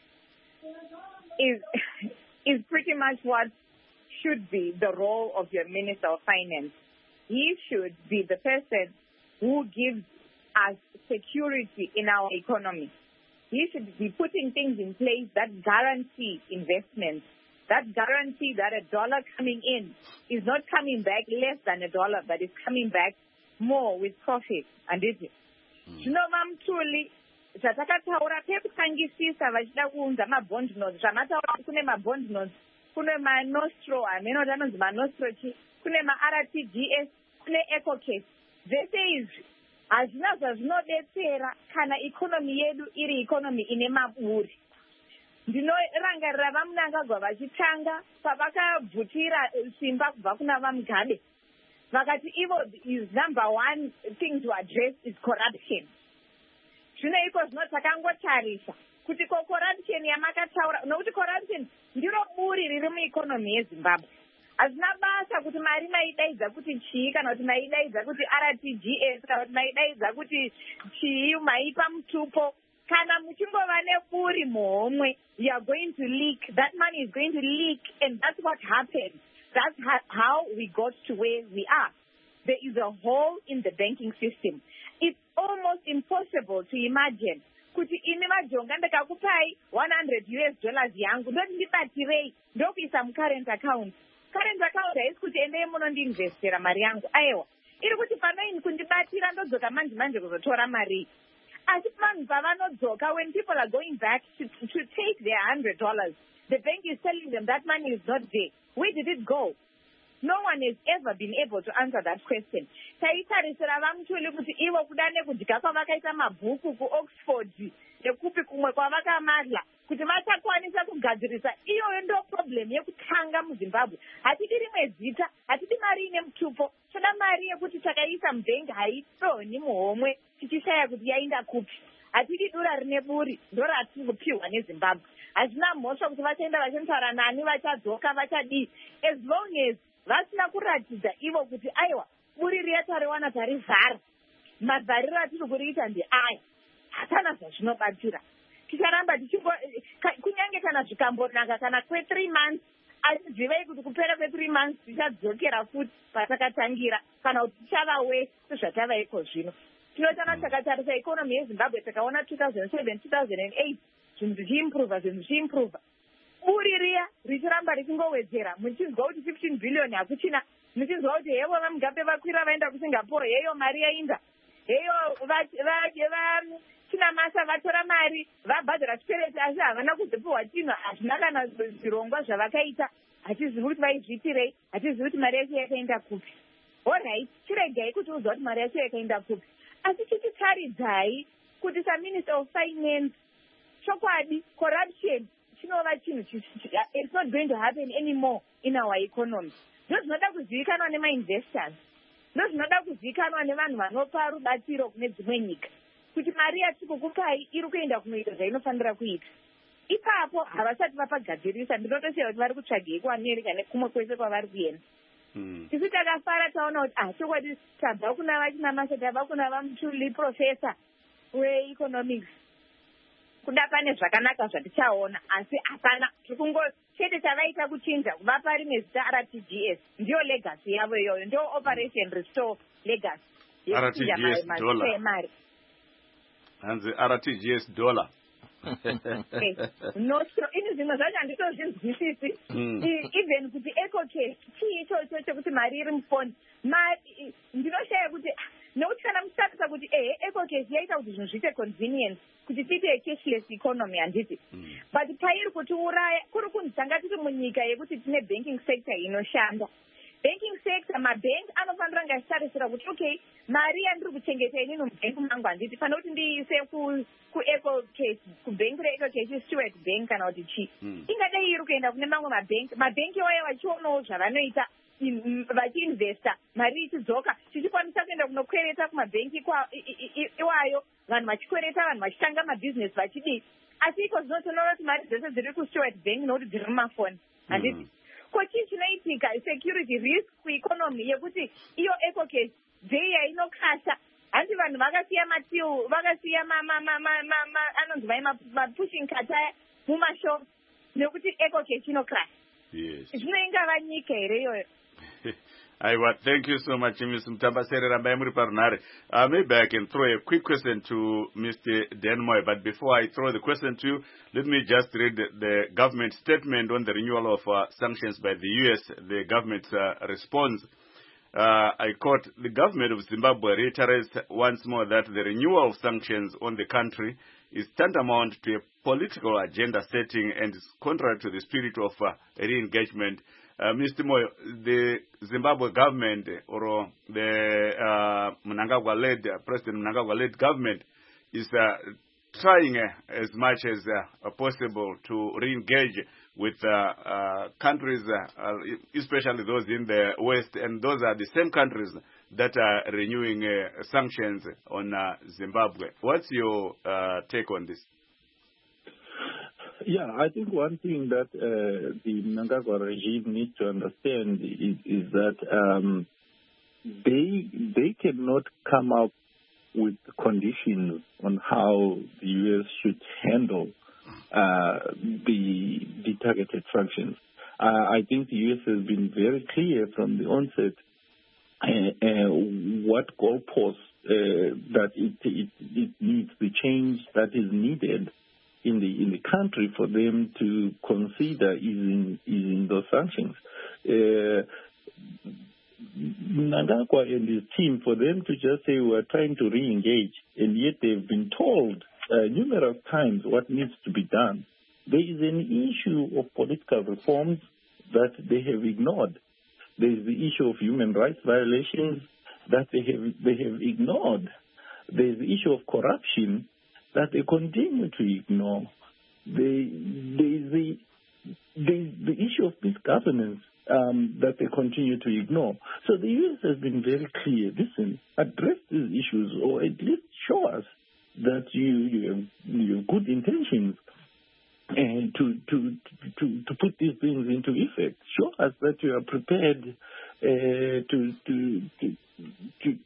is pretty much what should be the role of your Minister of Finance. He should be the person who gives us security in our economy. He should be putting things in place that guarantee investments, that guarantee that $1 coming in is not coming back less than $1, but is coming back more with profit. And it is. Truly, zvatakataura pekutangisisa vachida kuunza mabond notes, zvamataura kune mabond notes, kune manostro, amene anonzi manostro chi, kune ma-RTGS, kune EcoCash. Zvese izvi hazvina zvazvinodetsera kana ikonomi yedu iri ikonomi ine maburi. Ndinorangarira vamunangagwa vachitanga pavakabvutira simba kubva kuna vamugabe vakati ivo is number one thing to address is corruption. Zvino iko zvino takangotarisa kuti ko corruption yamakataura, nokuti corruption ndiro buri riri muikonomi yeZimbabwe. hazvina basa kuti mari maidaidza kuti chii kana kuti maidaidza kuti RTGS kana kuti maidaidza kuti chii maipa mutupo. Kana muchingova neburi muhomwe, you are going to leak. That money is going to leak, and that's what happened. That's how we got to where we are. There is a hole in the banking system. It's almost impossible to imagine kuti ini majonga ndakakupai $100 yangu ndoti ndibatirei ndokuisa mcurrent account. Current account haisi kuti endei munondiinvestera mari yangu. Aiwa, iri kuti panoini kundibatira ndodzoka manje kuzotora mari. Asi vanhu pavanodzoka, when people are going back to take their $100, the bank is telling them that money is not there. Where did it go? No one has ever been able to answer that question. Taitarisira vamutuli kuti ivo kuda nekudya kwavakaita mabhuku kuOxford nekupi kumwe kwavakamadla kuti vachakwanisa kugadzirisa. Iyoyo ndo problem yekutanga muZimbabwe. Hatidi rimwe zita, hatidi mari ine mutupo. Toda mari yekuti takaisa mubhengi haitoni muhomwe tichishaya kuti yainda kupi. Hatidi dura rine buri ndoratiri kupiwa neZimbabwe. Hazvina mhosva kuti vachaenda vachinotaura nani vachadzoka vachadii. As long as vasina kuratidza ivo kuti aiwa buri riya tariwana tarivhara, mavhariro atiri kuriita ndeaya, hapana zvazvinobatsira. Ticharamba kunyange kana zvikambonaka kana kwe3 months, azivei kuti kupera kwe3 months tichadzokera futi patakatangira kana kuti tichava wese sezvatavaiko zvino. Tinotana takatarisa ikonomi yeZimbabwe takaona 2007 2008 zvinhu zvichiimprova. Buri riya richiramba richingowedzera, muchinzwa kuti 15 billion hakuchina, muchinzwa kuti hevo vaMugabe vakwira vaenda kuSingapore, heyo mari yainda, heyo china masa vatora mari vabhadhara chipereti, asi havana kuzopiwa chinhu, hazvina kana zvirongwa zvavakaita, hatizivi kuti vaizviitirei, hatizivi kuti mari yacho yakaenda kupi. Alright, chiregai kuti uziva kuti mari yacho yakaenda kupi, asi chichitaridzai kuti saMinister of Finance chokwadi corruption chinova chinhu it's not going to happen anymore in our economy. Ndozvinoda kuzivikanwa nemainvestors, ndozvinoda kuzivikanwa nevanhu vanopa rubatsiro kune dzimwe nyika kuti mari yatiri kukupai iri kuenda kunoita zvainofanira kuita. Ipapo havasati vapagadzirisa, ndinotosheya kuti vari kutsvagei kuAmerica nekumwe kwese kwavari kuenda. Isu takafara taona kuti chokwadi tabva kuna vachinamasa, tabva kuna vaMutuli professor weeconomics, kuda pane zvakanaka zvatichaona, asi hapana. Chete chavaita kuchinja kuvapa rimwe zita RTGS, ndiyo legacy yavo iyoyo, ndio Operation Restore legacy. RTGS dollar. Mari. Hanzi RTGS dollar. Nostro, ini zvimwe zvacho handitozvinzwisisi. Even kuti EcoCash chii ichocho chekuti mari iri mufoni. Ndinoshaya kuti nekuti kana muchitarisa kuti EcoCash yaita kuti zvinhu zviite convenience, kuti tiite cashless economy handiti. But pairi kutiuraya kuri kunzi tanga tiri munyika yekuti tine banking sector inoshanda. Banking sector, mabhengi anofanira kunge achitarisira kuti okay, mari yandiri kuchengeta inini mubhengi mangu handiti fana kuti ndiise kuEcoCash, kubhengi reEcoCash Stewart Bank kana kuti chii. Ingadai iri kuenda kune mamwe mabhengi waya vachionawo zvavanoita vachiinvesta, mari ichidzoka, tichikwanisa kuenda kunokwereta kumabhengi iwayo, vanhu vachikwereta, vanhu vachitanga mabhizinesi vachidii. Asi iko zvino tinoona kuti mari dzese dziri kuStewart Bank nokuti dziri mumafoni handiti. Ko chii chinoitika security risk kueconomy yekuti iyo EcoCash dei yainokasha, handi vanhu vakasiya matiu, vakasiya anonzi vai mapushing kataya mumashopu nekuti EcoCash inokasha. Yes. Zvinoingava nyika here iyoyo. Aiwa, thank you so much, Ms. Mtambasere Rambai muri parunare. Maybe I can throw a quick question to Mr. Denmoy, but before I throw the question to you, let me just read the government statement on the renewal of sanctions by the U.S., the government's response. I quote, the government of Zimbabwe reiterates once more that the renewal of sanctions on the country is tantamount to a political agenda setting and is contrary to the spirit of re-engagement. Mr. Moyo, the Zimbabwe government or the President Mnangagwa-led government is trying as much as possible to re-engage with countries, especially those in the West, and those are the same countries that are renewing sanctions on Zimbabwe. What's your take on this? Yeah, I think one thing that the Mnangagwa regime needs to understand is that they cannot come up with conditions on how the U.S. should handle the targeted sanctions. I think the U.S. has been very clear from the onset what goalposts that it needs the change that is needed in the country for them to consider easing those sanctions. Mnangagwa and his team, for them to just say we're trying to re-engage, and yet they've been told numerous times what needs to be done. There is an issue of political reforms that they have ignored. There is the issue of human rights violations that they have ignored. There is the issue of corruption that they continue to ignore. There is the issue of misgovernance that they continue to ignore. So the U.S. has been very clear. Listen, address these issues, or at least show us that you have good intentions and to put these things into effect. Show us that you are prepared to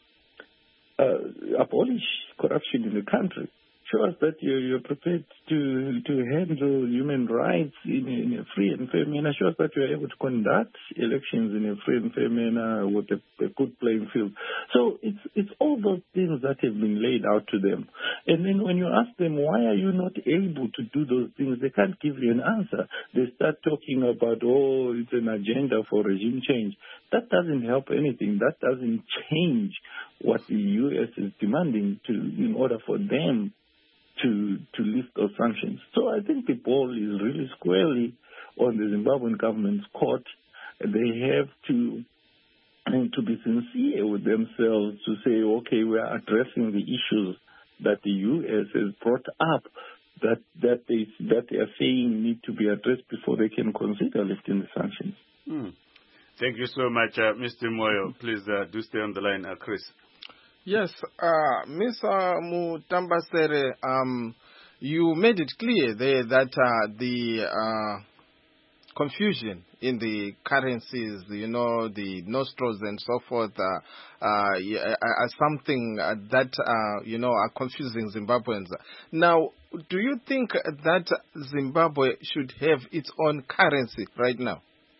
abolish corruption in the country. Show us that you're prepared to handle human rights in a free and fair manner. Show us that you're able to conduct elections in a free and fair manner with a good playing field. So it's all those things that have been laid out to them. And then when you ask them, why are you not able to do those things, they can't give you an answer. They start talking about, it's an agenda for regime change. That doesn't help anything. That doesn't change what the U.S. is demanding in order for them to lift those sanctions. So I think the ball is really squarely on the Zimbabwean government's court. They have to be sincere with themselves to say, okay, we are addressing the issues that the U.S. has brought up that they are saying need to be addressed before they can consider lifting the sanctions. Thank you so much, Mr. Moyo. Please do stay on the line, Chris. Yes, Mr. Mutambasere, you made it clear there that the confusion in the currencies, the nostros and so forth, are something that, are confusing Zimbabweans. Now, do you think that Zimbabwe should have its own currency right now?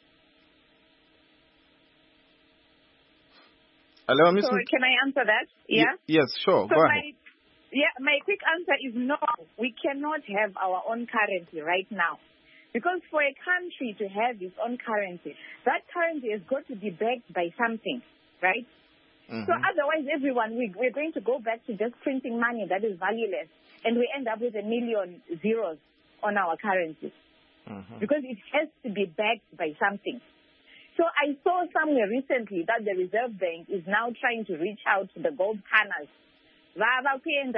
Hello, Ms. So can I answer that? Yeah? Yes, sure. So go ahead. My quick answer is no. We cannot have our own currency right now. Because for a country to have its own currency, that currency has got to be backed by something, right? Mm-hmm. So otherwise, we're going to go back to just printing money that is valueless, and we end up with 1 million zeros on our currency. Mm-hmm. Because it has to be backed by something. So I saw somewhere recently that the Reserve Bank is now trying to reach out to the gold panels. But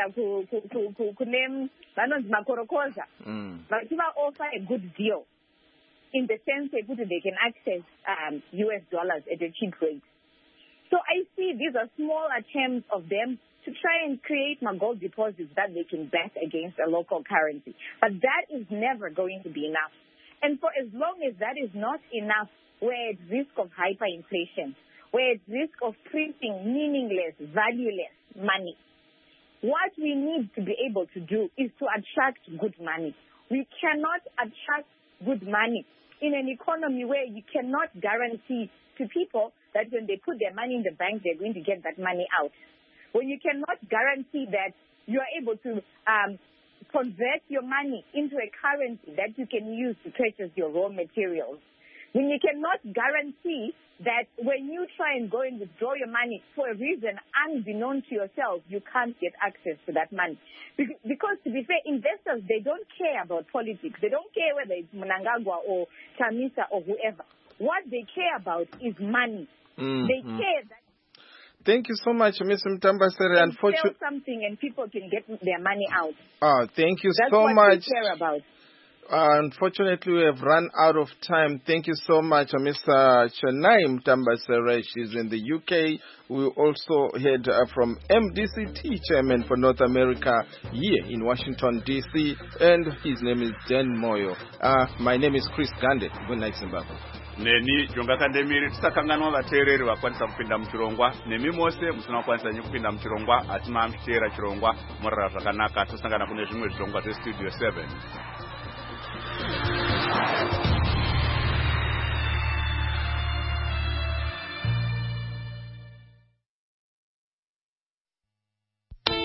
offer a good deal in the sense that they can access US dollars at a cheap rate. So I see these are small attempts of them to try and create gold deposits that they can back against a local currency. But that is never going to be enough. And for as long as that is not enough, we're at risk of hyperinflation. We're at risk of printing meaningless, valueless money. What we need to be able to do is to attract good money. We cannot attract good money in an economy where you cannot guarantee to people that when they put their money in the bank, they're going to get that money out. When you cannot guarantee that you are able to convert your money into a currency that you can use to purchase your raw materials. When you cannot guarantee that when you try and go and withdraw your money for a reason unbeknown to yourself, you can't get access to that money. Because to be fair, investors, they don't care about politics. They don't care whether it's Mnangagwa or Chamisa or whoever. What they care about is money. Mm-hmm. They care that. Thank you so much, Ms. Mutambasere. Sell something and people can get their money out. Thank you That's so what much. They care about. Unfortunately, we have run out of time. Thank you so much, Mr. Chenai Mtambasere. She's in the UK. We also heard from MDCT Chairman for North America here in Washington, D.C., and his name is Dan Moyo. My name is Chris Gande. Good night, Zimbabwe. Neni Jonga Kandemiri tisakanganwa vateereri vakwanisa kupinda muchirongwa nemi mose musina kukwanisa kupinda muchirongwa asi maamutera chirongwa murara zvakanaka tosangana kune zvimwe zvirongwa zvestudio 7.